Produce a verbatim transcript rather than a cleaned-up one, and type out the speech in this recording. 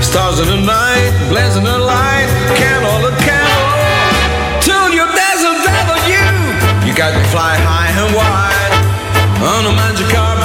Stars in the night, blazing the light, candle to candle, till you dazzle, dazzle you. You got to fly high and wide on a magic carpet.